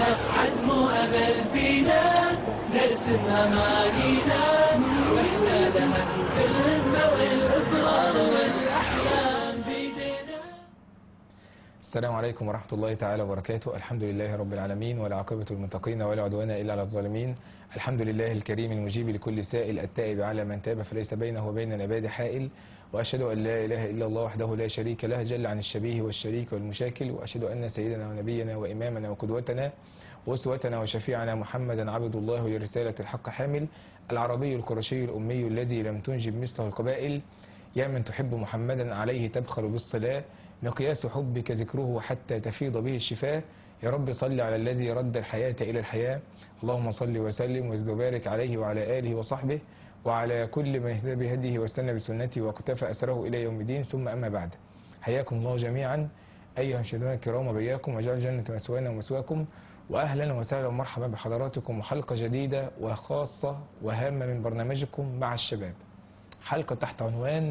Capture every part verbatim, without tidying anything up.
عزم وأمل فينا نرسم أمانينا وإحنا لها بالهمة والإصرار والأحلام بيدنا. السلام عليكم ورحمة الله تعالى وبركاته. الحمد لله رب العالمين والعاقبة للمتقين ولا عدوان إلا على الظالمين. الحمد لله الكريم المجيب لكل سائل التائب على من تاب فليس بينه وبين العباد حائل. وأشهد أن لا إله إلا الله وحده لا شريك له جل عن الشبيه والشريك والمشاكل. وأشهد أن سيدنا ونبينا وإمامنا وقدوتنا وأسوتنا وشفيعنا محمدا عبد الله لرسالة الحق حامل، العربي القرشي الأمي الذي لم تنجب مثله القبائل. يا من تحب محمدا عليه تبخل بالصلاة، مقياس حبك ذكره حتى تفيض به الشفاء. يا رب صل على الذي رد الحياة إلى الحياة. اللهم صل وسلم وزد وبارك عليه وعلى آله وصحبه وعلى كل من اهتدى بهديه واستنى بسنته واقتفى أثره إلى يوم الدين. ثم أما بعد، حياكم الله جميعا أيها المشاهدون الكرام وبياكم وجعل جنة مسوانا ومسواكم، وأهلا وسهلا ومرحبا بحضراتكم وحلقة جديدة وخاصة وهامة من برنامجكم مع الشباب. حلقة تحت عنوان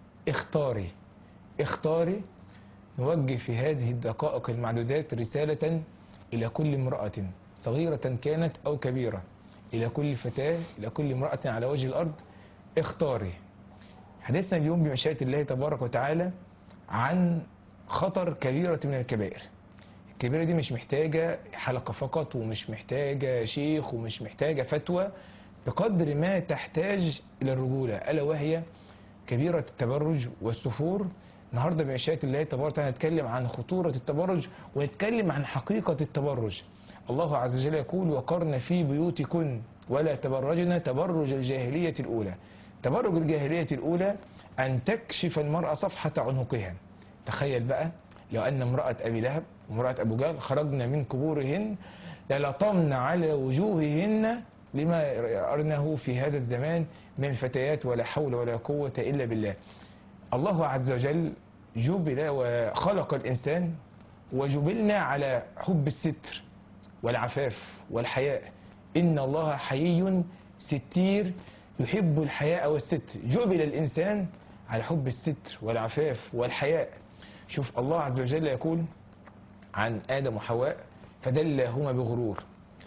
اختاري اختاري. نوجه في هذه الدقائق المعدودات رسالة إلى كل امرأة صغيرة كانت أو كبيرة، إلى كل فتاة، إلى كل امرأة على وجه الأرض. اختاري. حديثنا اليوم بمشيئة الله تبارك وتعالى عن خطر كبيرة من الكبائر. الكبيرة دي مش محتاجة حلقة فقط، ومش محتاجة شيخ، ومش محتاجة فتوى، بقدر ما تحتاج إلى الرجولة، ألا وهي كبيرة التبرج والسفور. النهارده بمشيئة الله تبارك وتعالى هنتكلم عن خطورة التبرج ونتكلم عن حقيقة التبرج. الله عز وجل يقول: وقرن في بيوتكن ولا تبرجن تبرج الجاهلية الأولى. تبرج الجاهلية الأولى أن تكشف المرأة صفحة عنقها. تخيل بقى لو أن امرأة أبي لهب وامرأة أبو جهل خرجنا من قبورهن للطمن على وجوههن لما أرنه في هذا الزمان من فتيات، ولا حول ولا قوة إلا بالله. الله عز وجل جبل وخلق الإنسان وجبلنا على حب الستر والعفاف والحياء. إن الله حيي ستير يحب الحياء والستر. جبل الإنسان على حب الستر والعفاف والحياء. شوف الله عز وجل يقول عن آدم وحواء: فدلاهما بغرور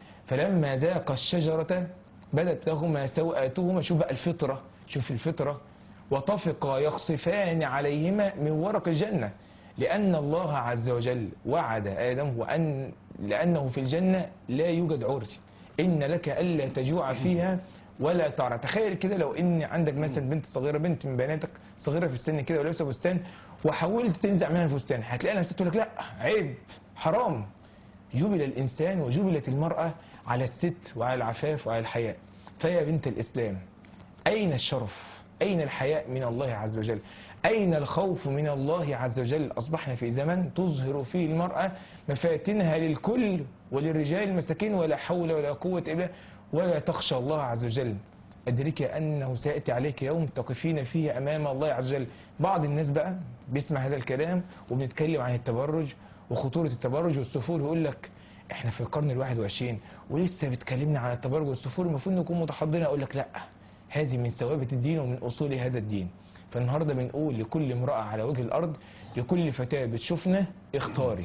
فلما ذاقا الشجرة بدت لهما سوآتهما. شوف بقى الفطرة، شوف الفطرة. وطفقا يخصفان عليهما من ورق الجنة، لأن الله عز وجل وعد آدم وأن لأنه في الجنة لا يوجد عري، إن لك ألا تجوع فيها ولا تعرى. تخيل كده لو إن عندك مثلا بنت صغيرة، بنت من بناتك صغيرة في السن كده ولابسة فستان، وحاولت تنزع منها الفستان، هتلاقي نفسها تقول لك لا عيب حرام. جبل الإنسان وجبلت المرأة على الست وعلى العفاف وعلى الحياء. فيا بنت الإسلام، أين الشرف؟ أين الحياء من الله عز وجل؟ أين الخوف من الله عز وجل؟ أصبحنا في زمن تظهر فيه المرأة مفاتنها للكل وللرجال المساكين، ولا حول ولا قوة إلا ولا تخشى الله عز وجل. أدرك أنه سيأتي عليك يوم تقفين فيه أمام الله عز وجل. بعض الناس بقى بيسمع هذا الكلام وبنتكلم عن التبرج وخطورة التبرج والسفور، يقول لك احنا في القرن الواحد وعشرين ولسه بتكلمنا عن التبرج والسفور، المفروض نكون متحضرين. أقول لك لا، هذه من ثوابت الدين ومن أصول هذا الدين. فالنهاردة بنقول لكل امرأة على وجه الأرض، لكل فتاة بتشوفنا: اختاري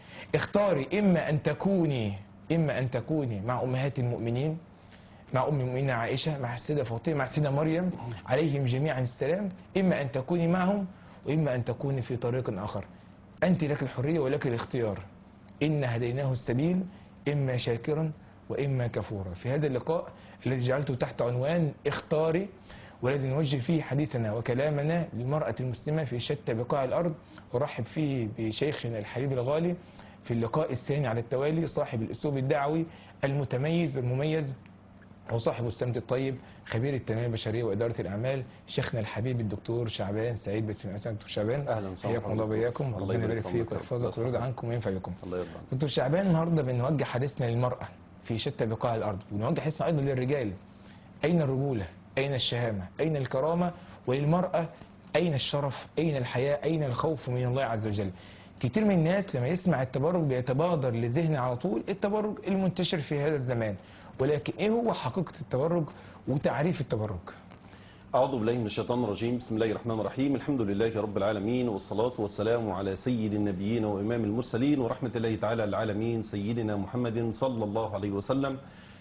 اختاري. إما أن تكوني إما أن تكوني مع أمهات المؤمنين، مع أم المؤمنين عائشة، مع السيدة فاطمة، مع السيدة مريم عليهم جميعا السلام. إما أن تكوني معهم، وإما أن تكوني في طريق آخر. أنت لك الحرية ولك الاختيار. إن هديناه السبيل إما شاكرا وإما كفورا. في هذا اللقاء الذي جعلته تحت عنوان اختاري، والذي نوجه فيه حديثنا وكلامنا للمرأة المسلمة في شتى بقاع الأرض، ورحب فيه بشيخنا الحبيب الغالي في اللقاء الثاني على التوالي، صاحب الأسلوب الدعوي المتميز والمميز وصاحب السمت الطيب، خبير التنمية البشرية وإدارة الأعمال، شيخنا الحبيب الدكتور شعبان سعيد. بسم الله دكتور شعبان، اهلا وسهلا، حياكم الله وبياكم، ربنا يبارك فيك ويحفظك ويرضى عنكم وينفع بكم. الله يرضى عنك. دكتور شعبان، النهارده بنوجه حديثنا للمرأة في شتى بقاع الأرض، ونوجه حديثنا أيضا للرجال: أين الرجولة؟ أين الشهامة؟ أين الكرامة؟ وللمرأة أين الشرف؟ أين الحياء؟ أين الخوف من الله عز وجل؟ كتير من الناس لما يسمع التبرج بيتبادر لذهنه على طول التبرج المنتشر في هذا الزمان، ولكن ايه هو حقيقة التبرج وتعريف التبرج؟ أعوذ بالله من الشيطان الرجيم. بسم الله الرحمن الرحيم. الحمد لله رب العالمين، والصلاة والسلام على سيد النبيين وإمام المرسلين، ورحمة الله تعالى العالمين سيدنا محمد صلى الله عليه وسلم.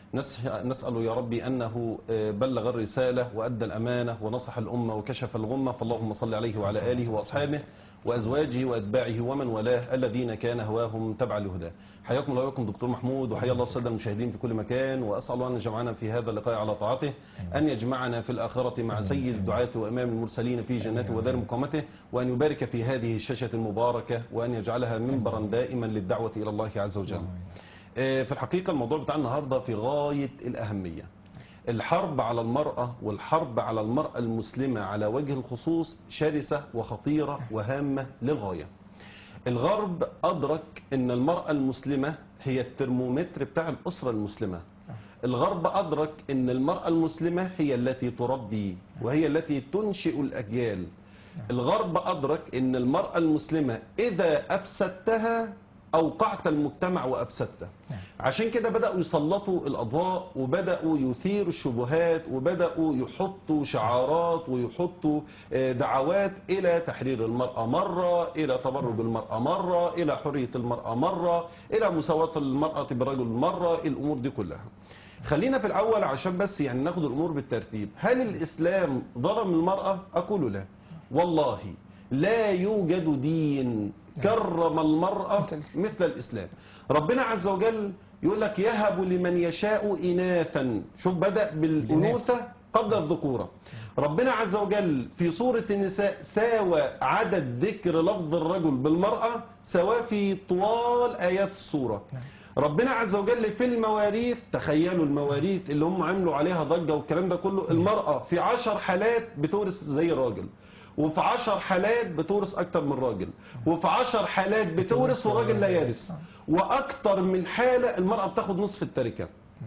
نسأل يا ربي أنه بلغ الرسالة وأدى الأمانة ونصح الأمة وكشف الغمة، فاللهم صل عليه وعلى آله وأصحابه وأزواجه وأتباعه ومن والاه الذين كان هواهم تبع لهداه. حياكم الله وياكم دكتور محمود، وحيا الله السادة المشاهدين في كل مكان، وأسأل الله أن يجمعنا في هذا اللقاء على طاعته، أن يجمعنا في الآخرة مع سيد الدعاة وإمام المرسلين في جناته ودار مقامته، وأن يبارك في هذه الشاشة المباركة، وأن يجعلها منبرا دائما للدعوة إلى الله عز وجل. في الحقيقة الموضوع بتاع النهاردة في غاية الأهمية. الحرب على المرأة والحرب على المرأة المسلمة على وجه الخصوص شرسة وخطيرة وهامة للغاية. الغرب أدرك أن المرأة المسلمة هي الترمومتر بتاع الأسرة المسلمة. الغرب أدرك أن المرأة المسلمة هي التي تربي وهي التي تنشئ الأجيال. الغرب أدرك أن المرأة المسلمة إذا أفسدتها أوقعت المجتمع وأفسدته. عشان كده بدأوا يسلطوا الأضواء، وبدأوا يثيروا الشبهات، وبدأوا يحطوا شعارات ويحطوا دعوات إلى تحرير المرأة مرة، إلى تبرج المرأة مرة، إلى حرية المرأة مرة، إلى مساواة المرأة بالرجل مرة، الأمور دي كلها. خلينا في الأول عشان بس يعني ناخد الأمور بالترتيب. هل الإسلام ظلم المرأة؟ أقول لا، والله لا يوجد دين كرم المرأة مثل الإسلام. ربنا عز وجل يقول لك يهب لمن يشاء إناثا. شوف، بدأ بالأنوثة قبل الذكورة. ربنا عز وجل في سورة النساء ساوى عدد ذكر لفظ الرجل بالمرأة سواء في طوال آيات السورة. ربنا عز وجل في المواريث، تخيلوا المواريث اللي هم عملوا عليها ضجة والكلام ده كله، المرأة في عشر حالات بتورث زي الراجل، وفي عشر حالات بتورث أكتر من راجل، وفي عشر حالات بتورث والراجل لا يرث، وأكتر من حالة المرأة بتاخد نصف التركة.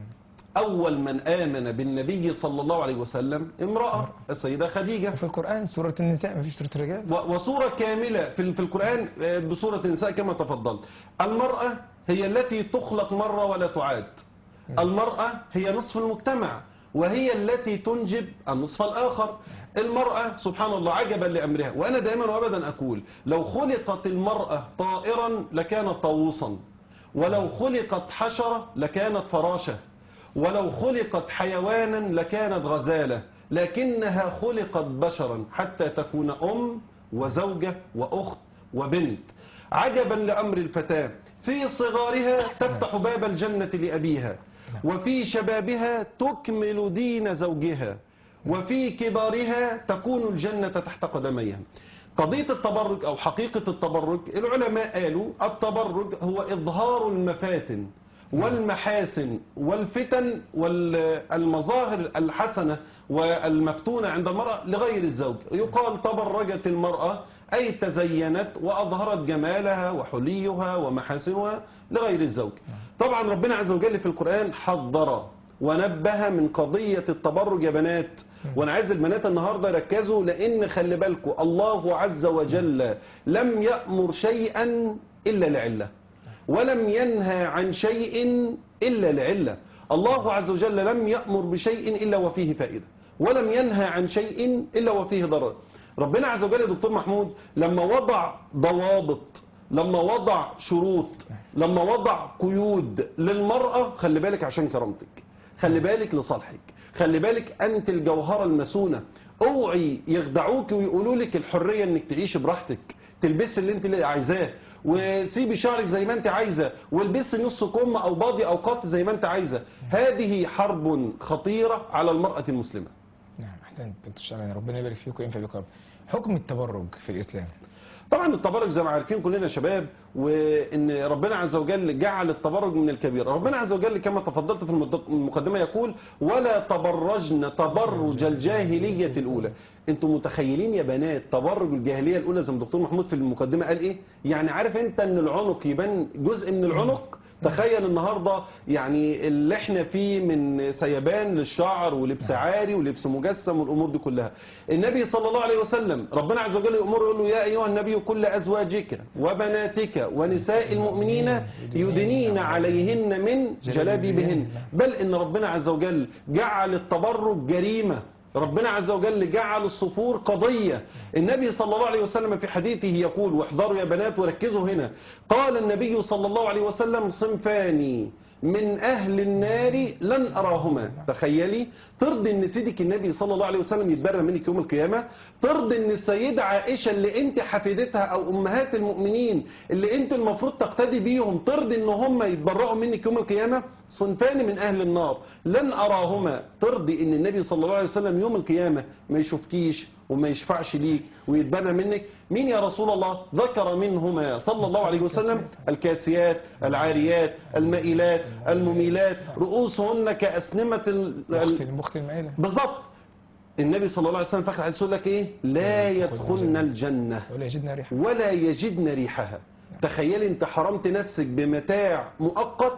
أول من آمن بالنبي صلى الله عليه وسلم امرأة، السيدة خديجة. في القرآن سورة النساء ما فيش سورة الرجال، وسورة كاملة في القرآن بسورة النساء كما تفضلت. المرأة هي التي تخلق مرة ولا تعاد. المرأة هي نصف المجتمع، وهي التي تنجب النصف الآخر. المرأة سبحان الله عجبا لأمرها. وأنا دائما وأبدا أقول لو خلقت المرأة طائرا لكانت طاووسا، ولو خلقت حشرة لكانت فراشة، ولو خلقت حيوانا لكانت غزالة، لكنها خلقت بشرا حتى تكون أم وزوجة وأخت وبنت. عجبا لأمر الفتاة، في صغارها تفتح باب الجنة لأبيها، وفي شبابها تكمل دين زوجها، وفي كبارها تكون الجنة تحت قدميها. قضية التبرج أو حقيقة التبرج، العلماء قالوا التبرج هو إظهار المفاتن والمحاسن والفتن والمظاهر الحسنة والمفتونة عند المرأة لغير الزوج. يقال تبرجت المرأة أي تزينت وأظهرت جمالها وحليها ومحاسنها لغير الزوج. طبعا ربنا عز وجل في القرآن حذر ونبه من قضية التبرج يا بنات. وانا عايز البنات النهاردة يركزوا، لان خلي بالكم الله عز وجل لم يأمر شيئا إلا لعلة، ولم ينهى عن شيء إلا لعلة. الله عز وجل لم يأمر بشيء إلا وفيه فائدة، ولم ينهى عن شيء إلا وفيه ضرر. ربنا عز وجل يا دكتور محمود لما وضع ضوابط، لما وضع شروط، لما وضع قيود للمرأة، خلي بالك عشان كرامتك، خلي بالك لصالحك، خلي بالك أنت الجوهرة المسونة. اوعي يخدعوك ويقولوا لك الحرية انك تعيش براحتك، تلبسي اللي انت اللي عايزاه، وسيبي شعرك زي ما انت عايزة، والبسي نص كم او باضي او قط زي ما انت عايزة. هذه حرب خطيرة على المرأة المسلمة. نعم احسنت دكتور شعبان، ربنا يبارك فيك وينفع بك. حكم التبرج في الإسلام. طبعا التبرج زي ما عارفين كلنا شباب، وان ربنا عز وجل جعل التبرج من الكبيرة. ربنا عز وجل كما تفضلت في المقدمة يقول ولا تبرجن تبرج الجاهلية الأولى. انتم متخيلين يا بنات تبرج الجاهلية الأولى زي ما الدكتور محمود في المقدمة قال ايه؟ يعني عارف انت ان العنق يبان جزء من العنق؟ تخيل النهاردة يعني اللي احنا فيه من سيبان للشعر ولبس عاري ولبس مجسم والامور دي كلها. النبي صلى الله عليه وسلم ربنا عز وجل يأمره يقول له يا ايها النبي كل ازواجك وبناتك ونساء المؤمنين يدنين عليهن من جلابيبهن. بل ان ربنا عز وجل جعل التبرج جريمة ربنا عز وجل جعل الصفور قضية. النبي صلى الله عليه وسلم في حديثه يقول، واحذروا يا بنات وركزوا هنا، قال النبي صلى الله عليه وسلم: صنفان من أهل النار لن أراهما. تخيلي، ترضي ان سيدك النبي صلى الله عليه وسلم يتبرى منك يوم القيامة؟ ترضي ان السيدة عائشة اللي انت حفيدتها او امهات المؤمنين اللي انت المفروض تقتدي بيهم، ترضي ان هم يتبرأوا منك يوم القيامة؟ صنفان من أهل النار لن أراهما. ترضي ان النبي صلى الله عليه وسلم يوم القيامة ما يشوفكيش وما يشفعش ليك ويتبرى منك؟ مين يا رسول الله؟ ذكر منهما صلى الله عليه وسلم: الكاسيات العاريات المائلات المميلات رؤوسهن كأسنمة المخت المائلة. بالظبط. النبي صلى الله عليه وسلم فاكر الحديث يقول لك ايه؟ لا يدخلن الجنة ولا يجدن ريحها ولا يجدن ريحها. تخيلي انت حرمت نفسك بمتاع مؤقت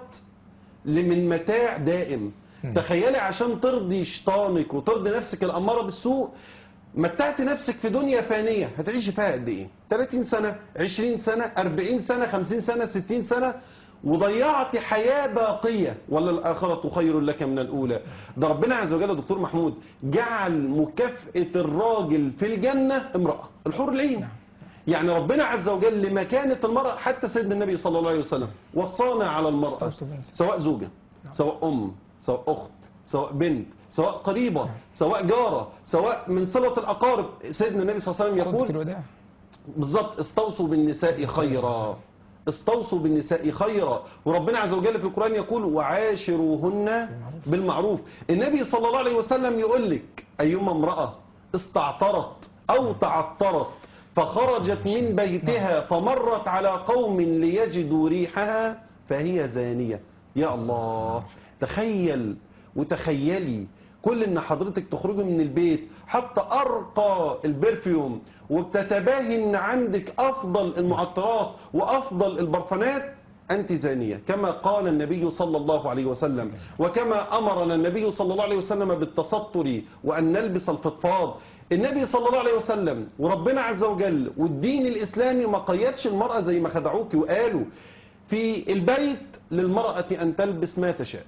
من متاع دائم. تخيلي عشان ترضي شيطانك وترضي نفسك الأمارة بالسوء، متعت نفسك في دنيا فانية هتعيش فيها قد ايه؟ ثلاثين سنة، عشرين سنة، أربعين سنة، خمسين سنة، ستين سنة، وضيعت حياة باقية. ولا الآخرة خير لك من الأولى؟ ده ربنا عز وجل يا دكتور محمود جعل مكافأة الراجل في الجنة امرأة، الحور العين. يعني ربنا عز وجل مكانة المرأة، حتى سيدنا النبي صلى الله عليه وسلم وصانا على المرأة، سواء زوجة، سواء أم، سواء أخت، سواء بنت، سواء قريبة، سواء جارة، سواء من صلة الأقارب. سيدنا النبي صلى الله عليه وسلم يقول بالظبط: استوصوا بالنساء خيرا، استوصوا بالنساء خيرا. وربنا عز وجل في القرآن يقول: وعاشروهن بالمعروف. النبي صلى الله عليه وسلم يقول لك: أيما امرأة استعطرت أو تعطرت فخرجت من بيتها فمرت على قوم ليجدوا ريحها فهي زانية. يا الله، تخيل وتخيلي كل ان حضرتك تخرجي من البيت حتى ارقى البرفيوم وبتتباهي ان عندك افضل المعطرات وافضل البرفانات، انت زانية، كما قال النبي صلى الله عليه وسلم، وكما امرنا النبي صلى الله عليه وسلم بالتستر وان نلبس الفضفاض. النبي صلى الله عليه وسلم وربنا عز وجل والدين الاسلامي ما قيدش المرأة زي ما خدعوك وقالوا في البيت للمرأة ان تلبس ما تشاء.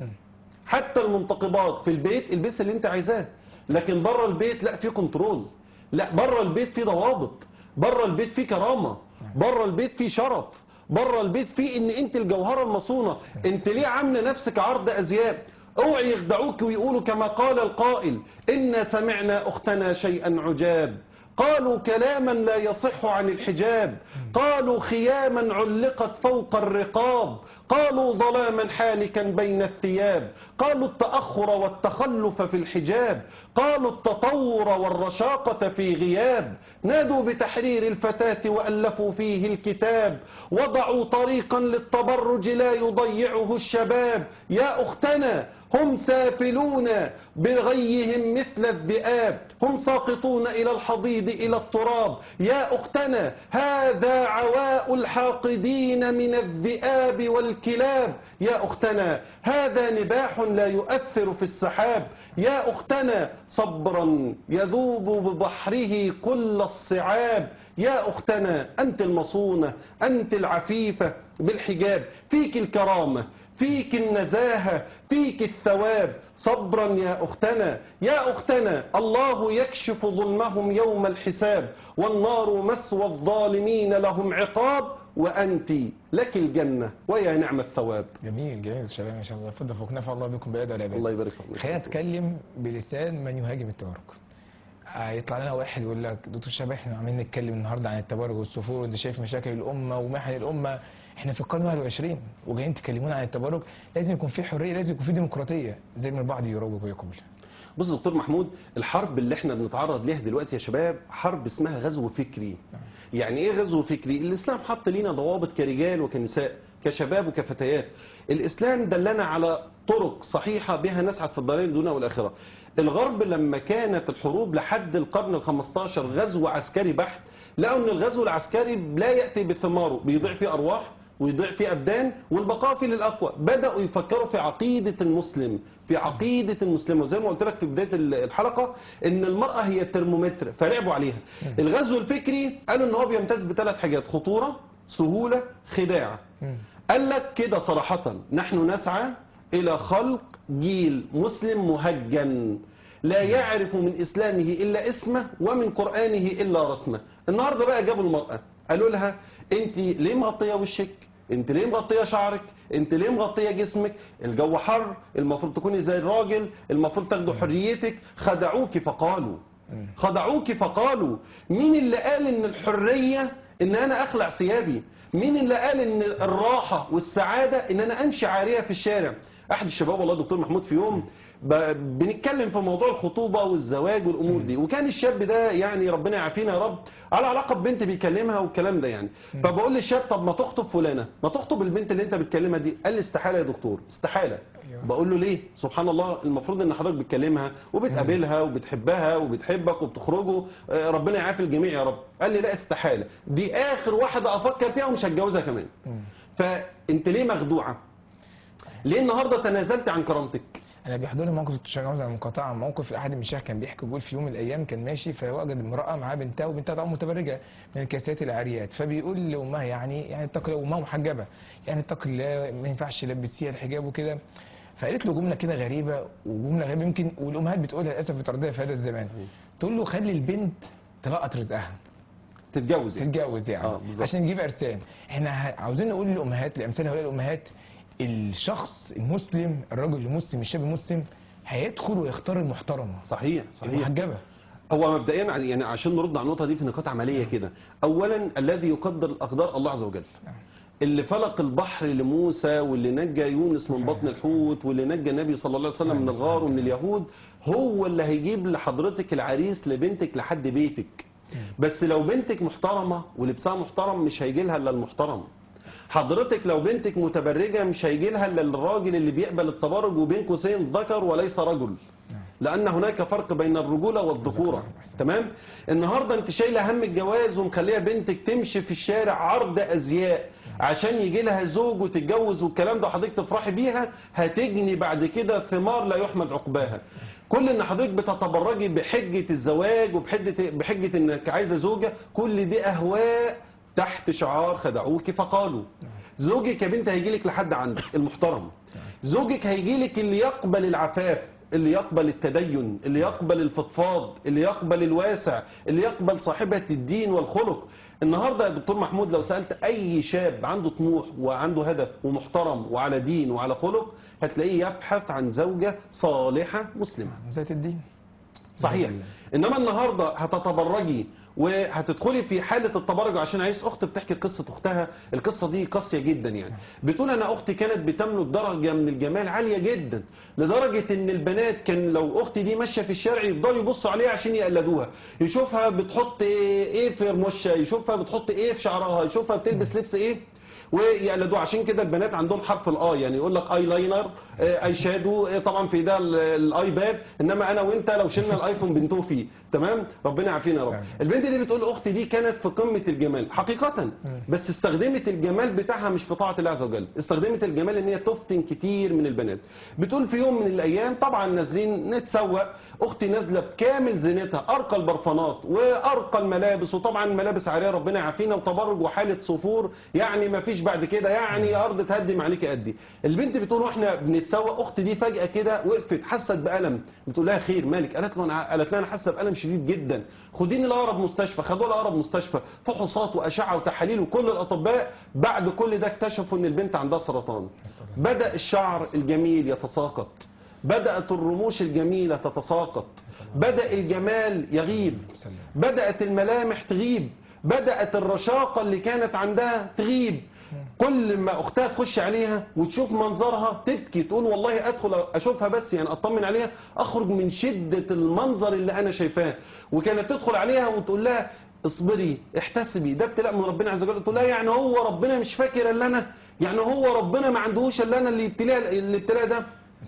حتى المنتقبات في البيت البس اللي انت عايزاه، لكن بره البيت لا، في كنترول، لا بره البيت في ضوابط، بره البيت في كرامة، بره البيت في شرف، بره البيت في ان انت الجوهرة المصونة. انت ليه عامله نفسك عرض ازياء؟ اوعي يخدعوك ويقولوا كما قال القائل: إنا سمعنا أختنا شيئا عجاب، قالوا كلاما لا يصح عن الحجاب، قالوا خياما علقت فوق الرقاب، قالوا ظلاما حالكا بين الثياب، قالوا التأخر والتخلف في الحجاب، قالوا التطور والرشاقة في غياب، نادوا بتحرير الفتاة وألفوا فيه الكتاب، وضعوا طريقا للتبرج لا يضيعه الشباب. يا أختنا هم سافلون بغيهم مثل الذئاب، هم ساقطون إلى الحضيض إلى التراب. يا أختنا هذا عواء الحاقدين من الذئاب والكلاب. يا أختنا هذا نباح لا يؤثر في السحاب. يا أختنا صبرا يذوب ببحره كل الصعاب. يا أختنا أنت المصونة، أنت العفيفة بالحجاب، فيك الكرامة، فيك النزاهة، فيك الثواب. صبرا يا أختنا. يا أختنا الله يكشف ظلمهم يوم الحساب، والنار مسوى الظالمين لهم عقاب، وأنت لك الجنة ويا نعم الثواب. جميل جميل شباب ما شاء الله. فضل فوق نفع الله بكم بيد والعباد. الله يبارك فيك. خلينا نتكلم بلسان من يهاجم التبرج. هيطلع لنا واحد يقول لك: دكتور شباب احنا عمالين نتكلم النهارده عن التبرج والسفور وانت شايف مشاكل الامه ومحن الامه، احنا في القرن الواحد والعشرين وجايين تكلمونا عن التبرج. لازم يكون في حريه، لازم يكون في ديمقراطيه زي ما البعض يروج ويقول. بص دكتور محمود، الحرب اللي احنا بنتعرض ليها دلوقتي يا شباب حرب اسمها غزو فكري. يعني ايه غزو فكري؟ الاسلام حط لينا ضوابط كرجال وكنساء، كشباب وكفتيات. الاسلام دلنا على طرق صحيحه بها نسعد في الدارين دون والاخره. الغرب لما كانت الحروب لحد القرن الخمستاشر غزو عسكري بحت، لقوا ان الغزو العسكري لا ياتي بثماره، بيضيع فيه ارواح ويضيع فيه أبدان والبقاء فيه للأقوى. بدأوا يفكروا في عقيدة المسلم، في عقيدة المسلم. وزي ما قلت لك في بداية الحلقة إن المرأة هي الترمومتر، فلعبوا عليها. الغزو الفكري قالوا إن هو بيمتاز بثلاث حاجات: خطورة، سهولة، خداع. قال لك كده صراحة: نحن نسعى إلى خلق جيل مسلم مهجن. لا يعرف من إسلامه إلا اسمه ومن قرآنه إلا رسمه. النهاردة بقى جابوا المرأة قالوا لها أنت ليه مغطية وشك؟ أنت ليه مغطية شعرك؟ أنت ليه مغطية جسمك؟ الجو حر، المفروض تكوني زي الراجل، المفروض تاخدوا حريتك. خدعوك فقالوا خدعوك فقالوا. مين اللي قال إن الحرية إن أنا أخلع ثيابي؟ مين اللي قال إن الراحة والسعادة إن أنا أمشي عارية في الشارع؟ أحد الشباب والله دكتور محمود في يوم ب- بنتكلم في موضوع الخطوبة والزواج والأمور دي، وكان الشاب ده يعني ربنا يعافينا يا رب على علاقة ببنت بيكلمها والكلام ده يعني. فبقول للشاب طب ما تخطب فلانة، ما تخطب البنت اللي انت بتكلمها دي. قال لي استحالة يا دكتور، استحالة. أيوة. بقول له ليه؟ سبحان الله، المفروض ان حضرتك بتكلمها وبتقابلها وبتحبها وبتحبك وبتخرجوا، آه، ربنا يعافي الجميع يا رب. قال لي لا استحالة، دي آخر واحدة أفكر فيها ومش هتجوزها كمان. فأنت ليه مخدوعة؟ ليه النهاردة تنازلت عن كرامتك؟ انا بيحضرني موقف تجاوز عن المقاطعه، موقف احد المشايخ كان بيحكي بيقول في يوم من الايام كان ماشي فوجد امراه معاه بنتها، وبنتها طبعا متبرجه من الكاسيات العاريات، فبيقول لامها يعني يعني اتقي الله، امها محجبه يعني اتقي الله ما ينفعش تلبسيها الحجاب وكده. فقالت له جمله كده غريبه، وجمله غريبه يمكن والامهات بتقولها للاسف بترددها في هذا الزمان. تقول له خلي البنت تلقط رزقها، تتجوز يعني. تتجوز يعني آه، بالظبط. عشان نجيب ارسال. احنا ه- عاوزين نقول للامهات، لامثال هؤلاء الامهات، الشخص المسلم، الرجل المسلم، الشاب المسلم هيدخل ويختار المحترمه صحيح صحيح. المحجبه. هو مبدئيا يعني عشان نرد على النقطه دي في نقاط عمليه كده. اولا الذي يقدر الاقدار الله عز وجل، اللي فلق البحر لموسى، واللي نجى يونس من بطن الحوت، واللي نجى النبي صلى الله عليه وسلم من الغار ومن اليهود، هو اللي هيجيب لحضرتك العريس لبنتك لحد بيتك. بس لو بنتك محترمه ولبسها محترم مش هيجي لها الا المحترم. حضرتك لو بنتك متبرجه مش هيجي لها الا الراجل اللي بيقبل التبرج، وبين قوسين ذكر وليس رجل، لان هناك فرق بين الرجوله والذكوره. تمام. النهارده انت شايله هم الجواز ومخليه بنتك تمشي في الشارع عرض ازياء عشان يجي لها زوج وتتجوز والكلام ده، حضرتك تفرحي بيها، هتجني بعد كده ثمار لا يحمد عقباها. كل ان حضرتك بتتبرجي بحجه الزواج وبحجه بحجه انك عايزه زوجه، كل دي اهواء تحت شعار خدعوك فقالوا. زوجك يا بنت هيجي لك لحد عندك المحترم، زوجك هيجي لك اللي يقبل العفاف، اللي يقبل التدين، اللي يقبل الفضفاض، اللي يقبل الواسع، اللي يقبل صاحبة الدين والخلق. النهاردة يا دكتور محمود لو سألت أي شاب عنده طموح وعنده هدف ومحترم وعلى دين وعلى خلق، هتلاقيه يبحث عن زوجة صالحة مسلمة ذات الدين. صحيح. انما النهارده هتتبرجي وهتدخلي في حاله التبرج. عشان عايز اخت بتحكي قصه اختها، القصه دي قاسيه جدا يعني. بتقول انا اختي كانت بتملك درجه من الجمال عاليه جدا، لدرجه ان البنات كان لو اختي دي ماشيه في الشارع يفضلوا يبصوا عليها عشان يقلدوها، يشوفها بتحط ايه في رموشها، يشوفها بتحط ايه في شعرها، يشوفها بتلبس لبس ايه ويقلدوه. عشان كده البنات عندهم حرف الاي، يعني يقول لك اي لاينر، آه، اي شادو، آه، طبعا في ده ال- الايباد، انما انا وانت لو شلنا الايفون بنتوه فيه. تمام. ربنا يعافينا يا رب. البنت دي بتقول اختي دي كانت في قمه الجمال حقيقه، بس استخدمت الجمال بتاعها مش في طاعه الله عز وجل، استخدمت الجمال ان هي تفتن كتير من البنات. بتقول في يوم من الايام طبعا نازلين نتسوق، اختي نازله بكامل زينتها، ارقى البرفانات وارقى الملابس، وطبعا ملابس عاريه ربنا يعافينا، وتبرج وحاله صفور يعني ما فيش بعد كده، يعني يا ارض تهدم عليك قدي. البنت بتقول واحنا بنتسوق اختي دي فجاه كده وقفت، حست بالم. بتقول لها خير مالك؟ قالت له انا قالت لها انا حاسه بالم شديد جدا، خديني لاقرب مستشفى. خدوها لاقرب مستشفى، فحوصات واشعه وتحاليل، وكل الاطباء بعد كل ده اكتشفوا ان البنت عندها سرطان. بدا الشعر الجميل يتساقط، بدأت الرموش الجميلة تتساقط، بدأ الجمال يغيب، بدأت الملامح تغيب، بدأت الرشاقة اللي كانت عندها تغيب. كل ما أختها تخش عليها وتشوف منظرها تبكي، تقول والله أدخل أشوفها بس يعني أطمن عليها أخرج من شدة المنظر اللي أنا شايفاه. وكانت تدخل عليها وتقول لها اصبري احتسبي، ده ابتلاء من ربنا عز وجل. تقول لها يعني هو ربنا مش فاكر الا انا؟ يعني هو ربنا ما عندهوش الا انا اللي ابتلاء الابتلاء ده؟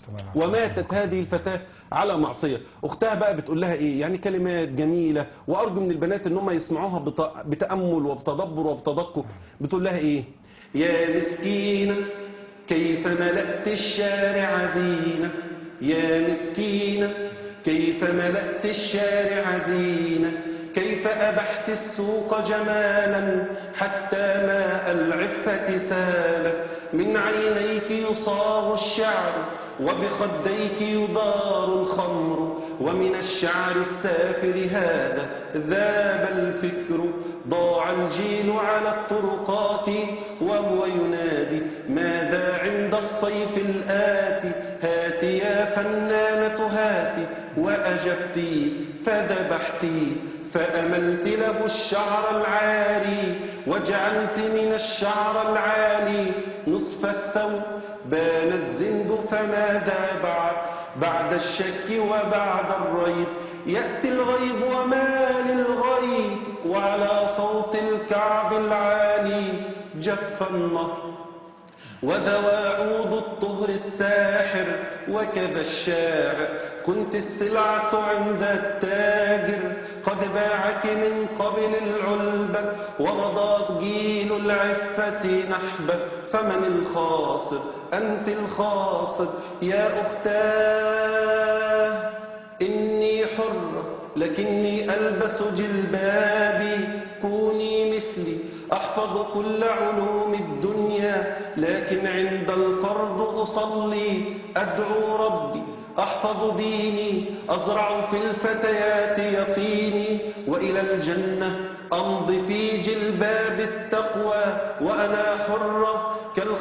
وماتت هذه الفتاة على معصية. اختها بقى بتقول لها ايه؟ يعني كلمات جميلة، وارجو من البنات ان هم يسمعوها بت- بتأمل وبتدبر وبتدقق. بتقول لها ايه؟ يا مسكينة كيف ملأت الشارع زينة، يا مسكينة كيف ملأت الشارع زينة، كيف أبحت السوق جمالا حتى ماء العفة سال، من عينيك يصاغ الشعر وبخديك يدار الخمر، ومن الشعر السافر هذا ذاب الفكر ضاع الجيل على الطرقات وهو ينادي ماذا عند الصيف الآتي هات يا فنانة هات وأجبتي فذبحتي فأملت له الشعر العالي وجعلت من الشعر العالي نصف الثوب بان الزند فماذا بعد بعد الشك وبعد الريب يأتي الغيب وما للغيب وعلى صوت الكعب العالي جف النهر وذوى عود الطهر الساحر وكذا الشاعر كنت السلعة عند التاجر قد باعك من قبل العلبة وغضاض جيل العفة نحبة فمن الخاسر أنت الخاسر يا أختاه إني حر لكني ألبس جلبابي كوني مثلي أحفظ كل علوم الدنيا لكن عند الفرض أصلي أدعو ربي أحفظ ديني أزرع في الفتيات يقيني وإلى الجنة أمضي في جلباب التقوى وأنا حرة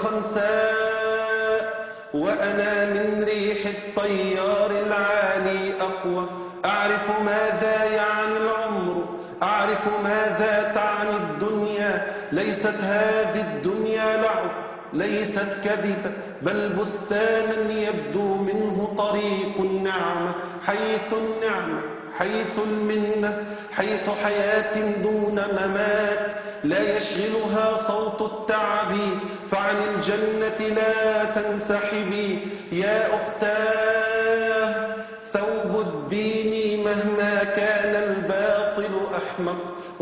كالخنساء وأنا من ريح الطيار العالي أقوى أعرف ماذا يعني العمر أعرف ماذا تعني الدنيا ليست هذه الدنيا لعب ليست كذبة بل بستانا يبدو منه طريق النعمة حيث النعمة حيث المنة حيث حياة دون ممات لا يشغلها صوت التعب فعن الجنة لا تنسحبي يا أختاه ثوب الدين مهما كان الباطل أحمق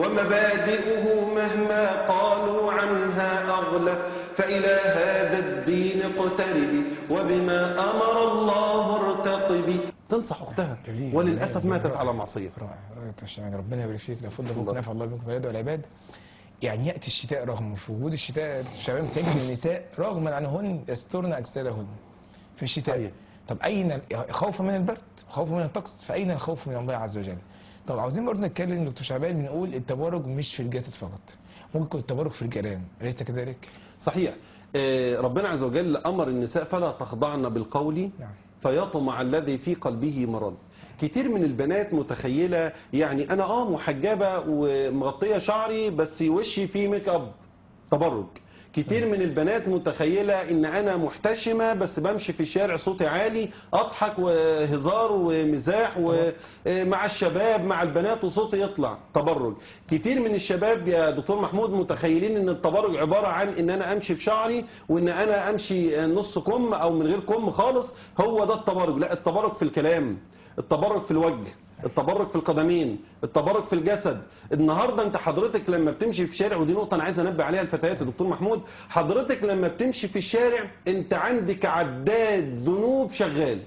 ومبادئه مهما قالوا عنها أغلى فإلى هذا الدين اقتربي وبما أمر الله ارتقبي تنصح أختها وللأسف ماتت على معصية. يعني ربنا يبارك فيك لفضل بكم نفع الله بكم العباد والعباد. يعني يأتي الشتاء رغم في وجود الشتاء الشباب تجد النساء رغما عنهن يسترن أجسادهن في الشتاء صحيح. طب أين خوفا من البرد خوفا من الطقس فأين الخوف من الله عز وجل؟ طب عاوزين برضه نتكلم دكتور شعبان بنقول التبرج مش في الجسد فقط ممكن يكون التبرج في الكلام أليس كذلك؟ صحيح. ربنا عز وجل أمر النساء فلا تخضعن بالقول نعم. فيطمع الذي في قلبه مرض. كتير من البنات متخيلة يعني أنا آه محجبة ومغطية شعري بس وشي فيه ميك اب تبرج. كتير من البنات متخيلة ان انا محتشمة بس بمشي في الشارع صوتي عالي اضحك وهزار ومزاح ومع الشباب مع البنات وصوتي يطلع تبرج. كتير من الشباب يا دكتور محمود متخيلين ان التبرج عبارة عن ان انا امشي بشعري وان انا امشي نص كم او من غير كم خالص هو ده التبرج. لا التبرج في الكلام التبرج في الوجه التبرج في القدمين التبرج في الجسد. النهاردة انت حضرتك لما بتمشي في الشارع ودي نقطة انا عايز انبه عليها الفتيات يا دكتور محمود حضرتك لما بتمشي في الشارع انت عندك عداد ذنوب شغال.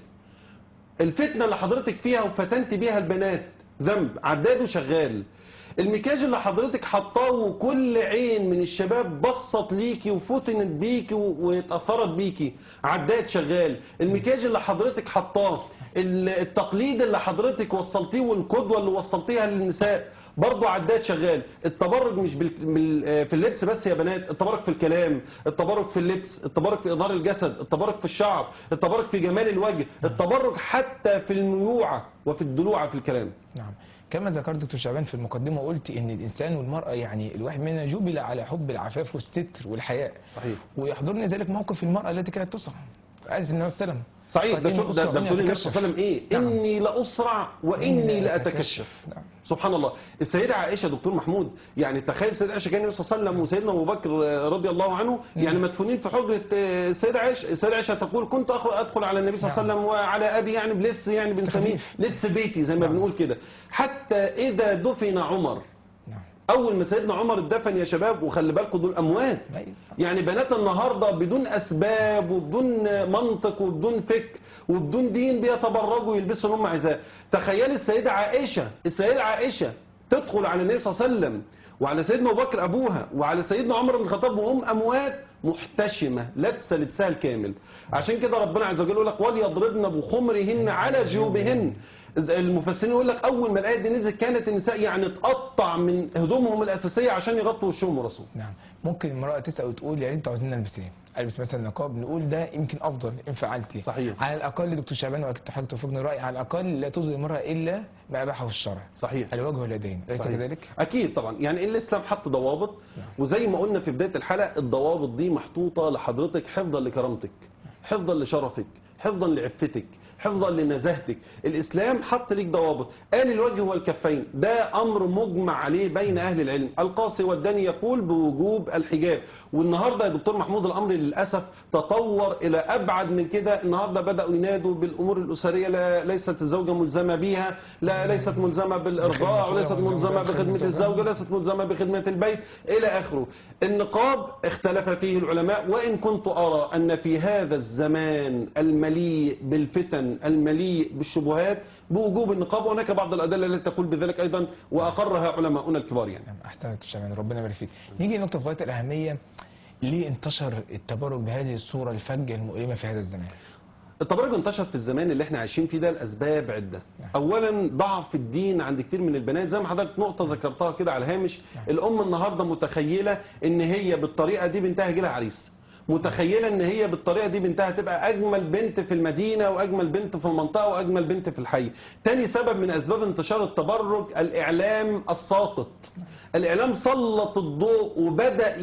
الفتنة اللي حضرتك فيها وفتنت بيها البنات ذنب عداده شغال. المكياج اللي حضرتك حطاه وكل عين من الشباب بصت ليكي وفتنت بيكي واتأثرت بيكي عداد شغال. المكياج اللي حضرتك حطاه التقليد اللي حضرتك وصلتيه والقدوة اللي وصلتيها للنساء برضو عداد شغال. التبرج مش بال... في اللبس بس يا بنات التبرج في الكلام التبرج في اللبس التبرج في إظهار الجسد التبرج في الشعر التبرج في جمال الوجه التبرج حتى في الميوعة وفي الدلوعة في الكلام. نعم كما ذكرت دكتور شعبان في المقدمة قلت ان الانسان والمرأة يعني الواحد منا جبل على حب العفاف والستر والحياء صحيح. ويحضرني ذلك موقف المرأة التي كانت تسرع عايز النبي صلى الله عليه وسلم صحيح ده شوف ده بتقول النبي صلى الله عليه وسلم ايه نعم. اني لاسرع واني لاتكشف نعم. سبحان الله. السيدة عائشة دكتور محمود يعني تخيل السيدة عائشة كان النبي صلى الله عليه وسلم وسيدنا ابو بكر رضي الله عنه يعني مدفونين في حجرة السيدة عائشة. السيدة عائشة تقول كنت ادخل على النبي صلى الله عليه وسلم وعلى ابي يعني بلبس يعني بنسميه لبس بيتي زي ما نعم. بنقول كده حتى اذا دفن عمر اول ما سيدنا عمر اتدفن يا شباب وخلي بالكم دول اموات يعني بنات النهارده بدون اسباب وبدون منطق وبدون فكر وبدون دين بيتبرجوا يلبسوا اللي هم عايزاه. تخيل السيده عائشه السيده عائشه تدخل على النبي صلى الله عليه وسلم وعلى سيدنا ابو بكر ابوها وعلى سيدنا عمر بن الخطاب وهم اموات محتشمه لابسه لبسها الكامل. عشان كده ربنا عز وجل يقول لك وليضربن بخمرهن على جيوبهن. المفسرين يقول لك اول ما الايه دي نزلت كانت النساء يعني تقطع من هدومهم الاساسيه عشان يغطوا وشهم وراسهم. نعم. ممكن امرأة تسأل وتقول يعني انتوا عاوزين نلبس ايه؟ البس مثلا نقاب، نقول ده يمكن افضل ان فعلتي. صحيح. على الاقل دكتور شعبان واكيد حضرتك توافقني رايي، على الاقل لا تظهر المرأة الا ما اباحه الشرع. صحيح. الوجه واليدين، اليس صحيح. كذلك؟ اكيد طبعا، يعني الاسلام حط ضوابط، وزي ما قلنا في بدايه الحلقه الضوابط دي محطوطه لحضرتك حفظا لكرامتك، حفظا لشرفك، حفظا لعفتك، حفظا لنزاهتك. الاسلام حط ليك ضوابط، قال الوجه والكفين، ده امر مجمع عليه بين اهل العلم. القاصي والداني يقول بوجوب الحجاب. والنهارده يا دكتور محمود الامر للاسف تطور الى ابعد من كده. النهارده بداوا ينادوا بالامور الاسريه، لا ليست الزوجه ملزمه بيها، لا ليست ملزمه بالارضاع، وليست ملزمه بخدمه الزوج، وليست ملزمه بخدمه البيت الى اخره. النقاب اختلف فيه العلماء، وان كنت ارى ان في هذا الزمان المليء بالفتن المليء بالشبهات بوجوب النقاب، وهناك بعض الادله التي تقول بذلك ايضا واقرها علماؤنا الكبار. يعني احسنت دكتور شعبان، ربنا يبارك فيك. نيجي لنقطه في غايه الاهميه، ليه انتشر التبرج بهذه الصوره الفجه المؤلمه في هذا الزمان؟ التبرج انتشر في الزمان اللي احنا عايشين فيه ده لاسباب عده. اولا ضعف الدين عند كتير من البنات، زي ما حضرتك نقطه ذكرتها كده على الهامش. الام النهارده متخيله ان هي بالطريقه دي بنتها هيجي لها عريس، متخيله ان هي بالطريقه دي بنتها تبقى اجمل بنت في المدينه واجمل بنت في المنطقه واجمل بنت في الحي. تاني سبب من اسباب انتشار التبرج الاعلام الساقط. الاعلام سلط الضوء وبدا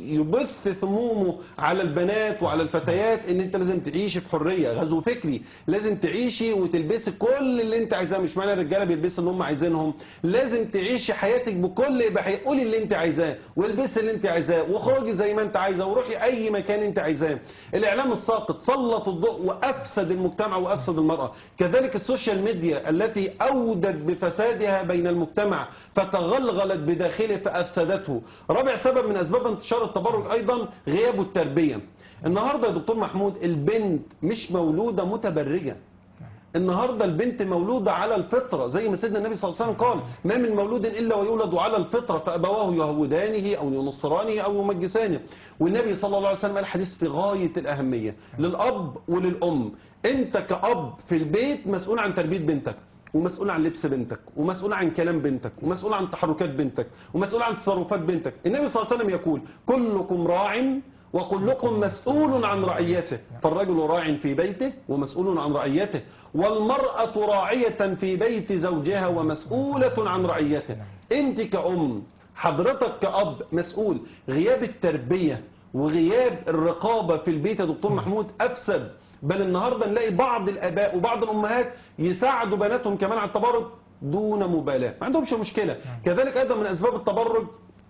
يبث ثمومه على البنات وعلى الفتيات ان انت لازم تعيشي في حريه، غزو فكري، لازم تعيشي وتلبسي كل اللي انت عايزاه. مش معنى الرجاله بيلبسوا اللي هم عايزينهم، لازم تعيشي حياتك بكل اباحيه، قولي اللي انت عايزاه والبسي اللي انت عايزاه وخرجي زي ما انت عايزه وروحي اي مكان انت عايزاه. الاعلام الساقط سلط الضوء وافسد المجتمع وافسد المراه. كذلك السوشيال ميديا التي اودت بفسادها بين المجتمع فتغلغلت بداخله فافسدته. رابع سبب من اسباب انتشار التبرج ايضا غياب التربيه. النهارده يا دكتور محمود البنت مش مولوده متبرجه، النهارده البنت مولوده على الفطره، زي ما سيدنا النبي صلى الله عليه وسلم قال ما من مولود الا ويولد على الفطره فابواه يهودانه او ينصرانه او يمجسانه. والنبي صلى الله عليه وسلم قال حديث في غايه الاهميه للاب وللام. انت كاب في البيت مسؤول عن تربيه بنتك، ومسؤول عن لبس بنتك، ومسؤول عن كلام بنتك، ومسؤول عن تحركات بنتك، ومسؤول عن تصرفات بنتك. النبي صلى الله عليه وسلم يقول كلكم راع وكلكم مسؤول عن رعيته، فالرجل راع في بيته ومسؤول عن رعيته، والمرأة راعية في بيت زوجها ومسؤولة عن رعيته. انت كأم، حضرتك كأب مسؤول. غياب التربية وغياب الرقابة في البيت يا دكتور محمود أفسد، بل النهاردة نلاقي بعض الآباء وبعض الأمهات يساعدوا بناتهم كمان على التبرج دون مبالاة، ما عندهمش مشكلة. كذلك أيضا من أسباب التبرج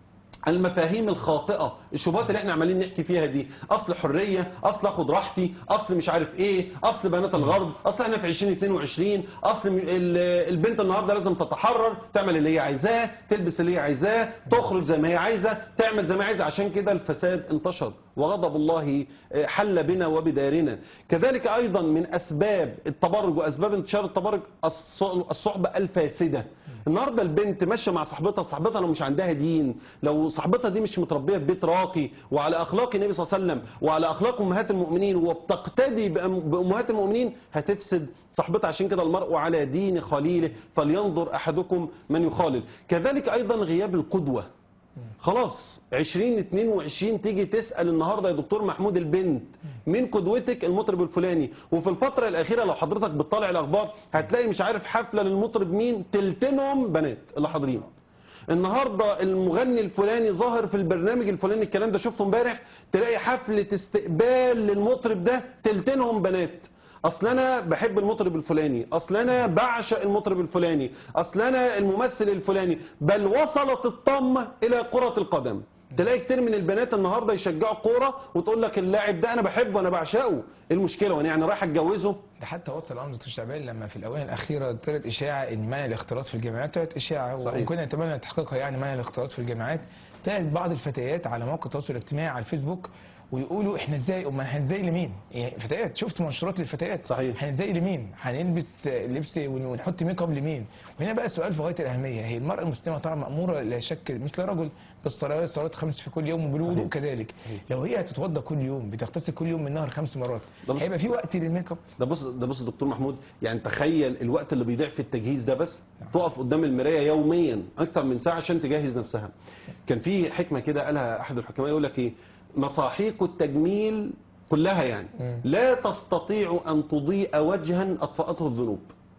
المفاهيم الخاطئة، الشبهات اللي احنا عمالين نحكي فيها دي، اصل حرية، اصل اخد راحتي، اصل مش عارف ايه، اصل بنات الغرب، اصل احنا في عشرين اتنين وعشرين، اصل البنت النهارده لازم تتحرر، تعمل اللي هي عايزاه، تلبس اللي هي عايزاه، تخرج زي ما هي عايزه، تعمل زي ما هي عايزه. عشان كده الفساد انتشر وغضب الله حل بنا وبدارنا. كذلك ايضا من اسباب التبرج واسباب انتشار التبرج الصحبة الفاسدة. النهارده البنت ماشيه مع صاحبتها، صاحبتها لو مش عندها دين، لو صاحبتها دي مش متربيه في بيت راقي وعلى اخلاق النبي صلى الله عليه وسلم وعلى اخلاق امهات المؤمنين وبتقتدي بامهات المؤمنين، هتفسد صاحبتها. عشان كده المرء على دين خليله فلينظر احدكم من يخالل. كذلك ايضا غياب القدوه. خلاص عشرين اتنين وعشرين تيجي تسأل النهاردة يا دكتور محمود البنت مين قدوتك؟ المطرب الفلاني. وفي الفترة الأخيرة لو حضرتك بتطالع الأخبار هتلاقي مش عارف حفلة للمطرب مين، تلتينهم بنات اللي حاضرين. النهاردة المغني الفلاني ظاهر في البرنامج الفلاني، الكلام ده شفته امبارح، تلاقي حفلة استقبال للمطرب ده تلتينهم بنات. اصل انا بحب المطرب الفلاني، اصل انا بعشق المطرب الفلاني، اصل انا الممثل الفلاني، بل وصلت الطامه الى كره القدم. تلاقي كتير من البنات النهارده يشجعوا كوره وتقول لك اللاعب ده انا بحبه انا بعشقه، ايه المشكله وانا يعني رايح اتجوزه؟ ده حتى وصل الامر دكتور شعبان لما في الاونه الاخيره طلعت اشاعه ان منع الاختلاط في الجامعات، طلعت اشاعه وكنا نتمنى تحقيقها، يعني منع الاختلاط في الجامعات. طلعت بعض الفتيات على مواقع التواصل الاجتماعي على الفيسبوك ويقولوا احنا ازاي، امال احنا ازاي لمين؟ يعني فتيات، شفت منشورات للفتيات، صحيح. احنا ازاي لمين؟ هنلبس لبس ونحط ميك اب لمين؟ وهنا بقى سؤال في غايه الاهميه، هي المراه المسلمه طبعا ماموره لا شك مثل الرجل بالصلاه، صلاه خمس في كل يوم وبالوضوء صحيح. كذلك. صحيح. لو هي هتتوضا كل يوم، بتغتسل كل يوم من النهر خمس مرات، ده بص- هيبقى في وقت للميك اب؟ ده بص ده بص دكتور محمود، يعني تخيل الوقت اللي بيضيع في التجهيز ده، بس تقف قدام المرايه يوميا اكتر من ساعه عشان تجهز نفسها. كان في حكمه كده قالها احد الحكماء، يقول لك ايه: مصاحيق التجميل كلها يعني مم. لا تستطيع ان تضيء وجها اطفاته الذنوب.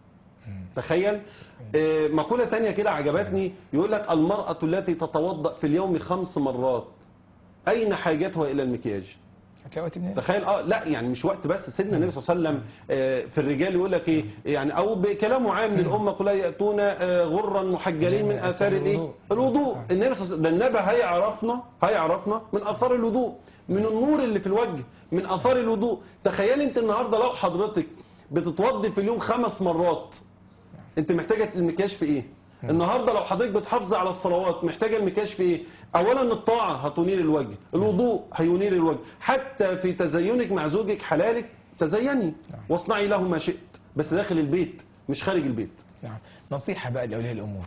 تخيل. آه، مقوله ثانيه كده عجبتني، يقول لك: المراه التي تتوضا في اليوم خمس مرات اين حاجتها الى المكياج؟ هتلاقي وقت منين؟ تخيل. اه لا يعني مش وقت بس، سيدنا النبي صلى الله عليه وسلم آه، في الرجال يقول لك ايه يعني، او بكلامه عام للامه كلها: ياتون آه، غرا محجلين من اثار الايه؟ الوضوء. النبي صلى الله عليه وسلم ده النبي هيعرفنا هيعرفنا من اثار الوضوء، من النور اللي في الوجه، من اثار الوضوء. تخيل انت النهارده لو حضرتك بتتوضي في اليوم خمس مرات، انت محتاجه المكياج في ايه؟ النهارده لو حضرتك بتحافظ على الصلوات، محتاجه المكياج في ايه؟ اولا الطاعه هتنير الوجه، الوضوء هينير الوجه، حتى في تزينك مع زوجك حلالك تزيني واصنعي له ما شئت، بس داخل البيت مش خارج البيت. نعم. نصيحه بقى لاولياء الامور.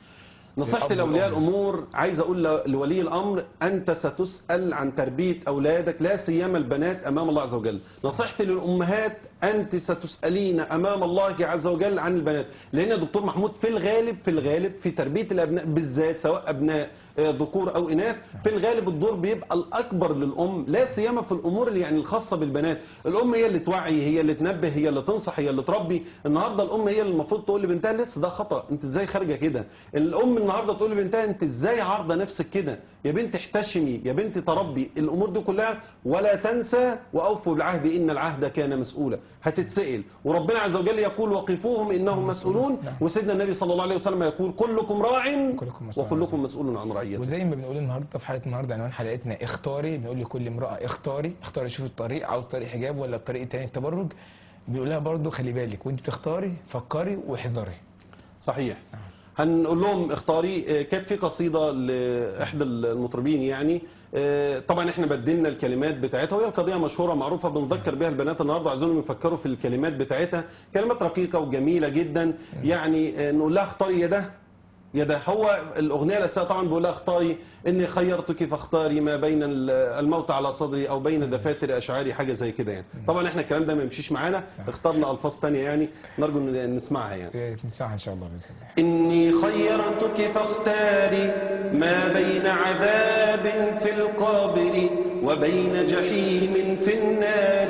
نصيحتي للأب لاولياء والأم. الامور، عايز اقول ل- لولي الامر: انت ستسال عن تربيه اولادك، لا سيما البنات، امام الله عز وجل. نصيحتي للامهات: انت ستسالين امام الله عز وجل عن البنات، لان يا دكتور محمود في الغالب في الغالب في تربيه الابناء بالذات، سواء ابناء آه، ذكور او اناث، في الغالب الدور بيبقى الاكبر للام، لا سيما في الامور اللي يعني الخاصه بالبنات. الام هي اللي توعي، هي اللي تنبه، هي اللي تنصح، هي اللي تربي. النهارده الام هي اللي المفروض تقول لبنتها: لسه ده خطا، انت ازاي خارجه كده؟ الام النهارده تقول لبنتها: انت ازاي عارضه نفسك كده؟ يا بنت احتشمي، يا بنت تربي. الامور دي كلها. ولا تنسى واوفوا بالعهد ان العهد كان مسؤولا. هتتسال، وربنا عز وجل يقول: وقفوهم انهم مسؤولون. وسيدنا النبي صلى الله عليه وسلم يقول: كلكم راع كلكم مسؤول عن وكلكم مسؤول عن رعيته. وزي ما بنقول النهارده في حلقه النهارده، عنوان حلقتنا اختاري، بنقول لكل امراه اختاري، اختاري شوفي الطريق، عاوز طريق حجاب ولا الطريق التاني التبرج. بيقول لها برضه خلي بالك وانت بتختاري، فكري واحذري. صحيح. هنقول لهم اختاري. آه، كانت في قصيده لاحدى المطربين يعني، آه، طبعا احنا بدلنا الكلمات بتاعتها، وهي القضيه مشهوره معروفه بنذكر بها البنات النهارده، عايزينهم يفكروا في الكلمات بتاعتها. كلمات رقيقه وجميله جدا يعني. آه، نقول لها: اختاري يا ده يا ده. هو الاغنيه الاساسيه طبعا بيقول لها: اختاري اني خيرتك فاختاري ما بين الموت على صدري او بين دفاتر اشعاري، حاجه زي كده يعني. طبعا احنا الكلام ده ما يمشيش معانا، اخترنا الفاظ ثانيه يعني، نرجو ان نسمعها يعني. نسمعها ان شاء الله باذن الله. إني خيرتك فاختاري ما بين عذاب في القبر وبين جحيم في النار.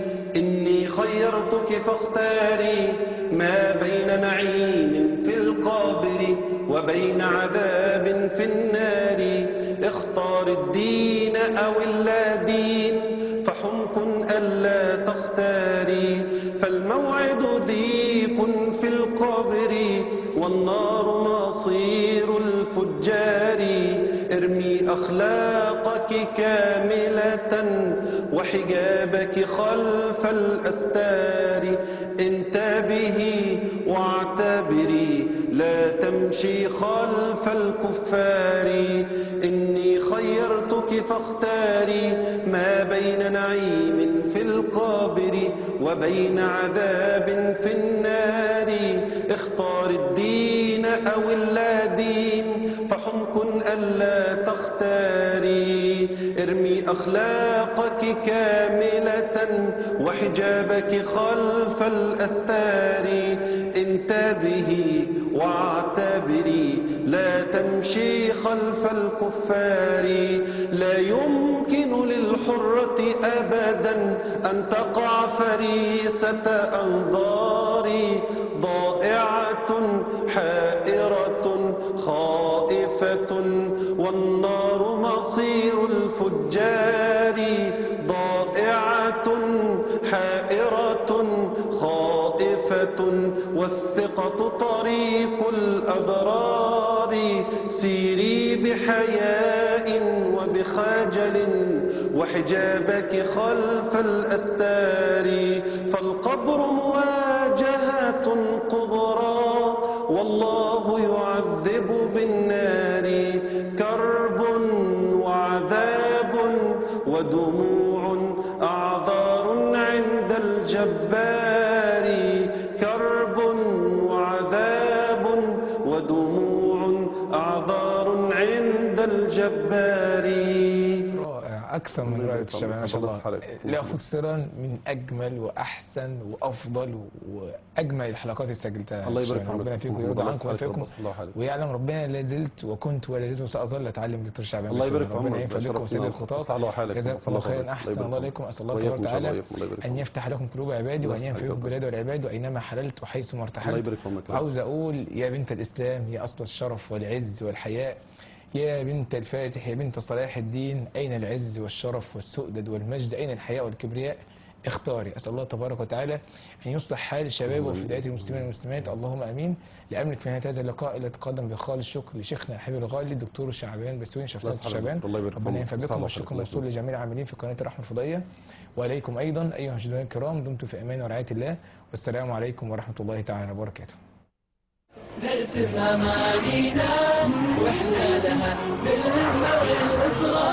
إني خيرتك فاختاري ما بين نعيم في القبر وبين عذاب في النار. اختار الدين أو اللا دين، فحمق ألا تختاري، فالموعد ضيق في القبر والنار مصير الفجار. ارمي أخلاقك كاملة وحجابك خلف الأستار. انتبهي واعتبري لا تمشي خلف الكفار. إني خيرتك فاختاري ما بين نعيم في القبر وبين عذاب في النار. اختار الدين أو اللا دين، فحمق ألا تختاري. ارمي أخلاقك كاملة وحجابك خلف الأستار. انتبهي واعتبري لا تمشي خلف الكفار. لا يمكن للحرة أبدا أن تقع فريسة أنظار. ضائعة حائرة خائفة والنار مصير الفجار. ضائعة حائرة خائفة والثقة طريق الأبرار. سيري بحياء وبخجل وحجابك خلف الأستار. فالقبر مواجهة قبرى والله يعذب بالنار. كرب وعذاب ودموع الجبار، كرب وعذاب ودموع أعذار عند الجبار. رائع، اكثر من الله رائع يبارك الشباب فيك. ما شاء الله الله. يصحى لك. لا خسران من اجمل واحسن وافضل واجمل الحلقات اللي سجلتها. الله يبارك شباب. ربنا فيك. فيكم الله ويرضى يصحى عنكم لك. ويوفقكم، الله يصحى لك. ويعلم ربنا لا زلت وكنت ولا زلت وساظل اتعلم دكتور شعبان الله بسيوني. يبارك في ربنا عمرك. ينفع بكم وسيد الخطاب. اصلح الله حالك. جزاكم الله خيرا، احسن الله عليكم. اسال الله تبارك وتعالى ان يفتح لكم قلوب عبادي وان ينفع بكم البلاد والعباد واينما حللت وحيثما الله ارتحلت. يبارك في عمرك. وعاوز اقول يا بنت الاسلام، يا اصل الشرف والعز والحياء، يا بنت الفاتح، يا بنت صلاح الدين، أين العز والشرف والسؤدد والمجد، أين الحياء والكبرياء؟ اختاري. أسأل الله تبارك وتعالى أن يصلح حال الشباب وفي بداية المسلمين والمسلمات، اللهم أمين. لأملك في نهاية هذا اللقاء إلى تقدم بخالص شكر لشيخنا الحبيب الغالي الدكتور شعبان بسيوني. شفتنا دكتور شعبان، ربنا ينفع بكم، والشكر موصول لجميع العاملين في قناة الرحمة الفضائية، وعليكم أيضا أيها المشاهدين الكرام. دمتم في أمان ورعاية الله، والسلام عليكم ورحمة الله تعالى وبركاته. نرسم أمانينا وإحنا لها بالهمة والإصرار.